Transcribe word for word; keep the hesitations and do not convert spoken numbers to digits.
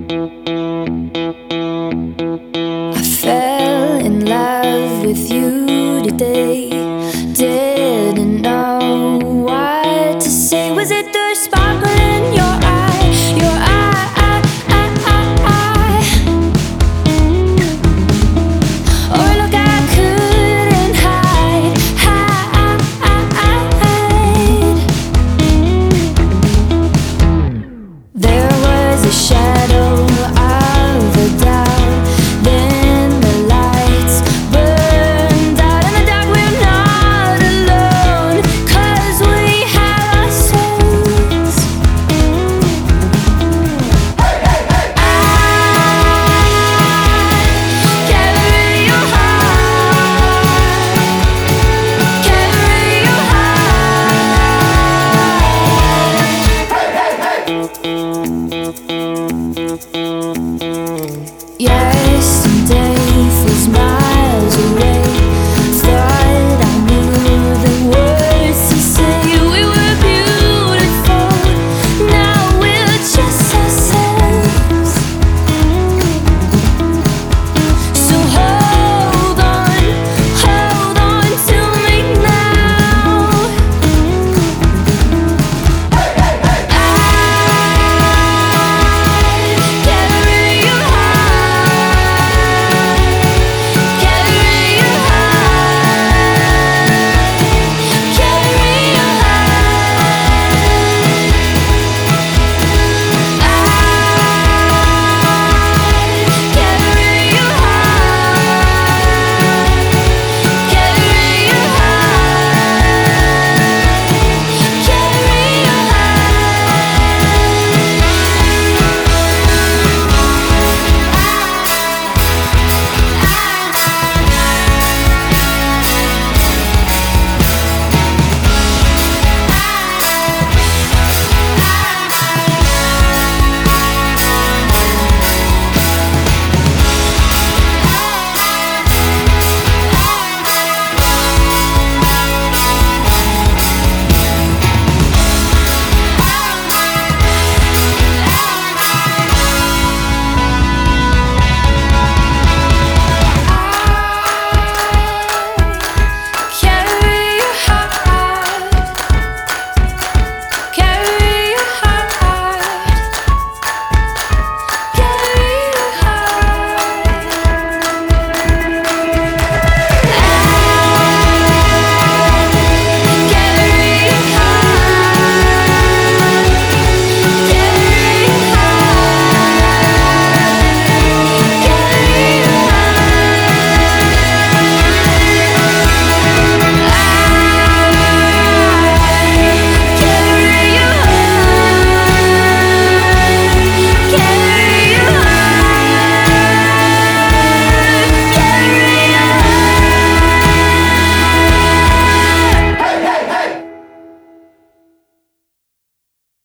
I fell in love with you today. Didn't know what to say. Was it the sparkle in your eye? Your eye, eye, eye, eye, eye. Or look, I couldn't hide, hide, hide. There was a shadow of a doubt. Then the lights burned out. In the dark we're not alone, 'cause we have ourselves. Hey, hey, hey. I carry your heart, carry your heart. Yesterday fills my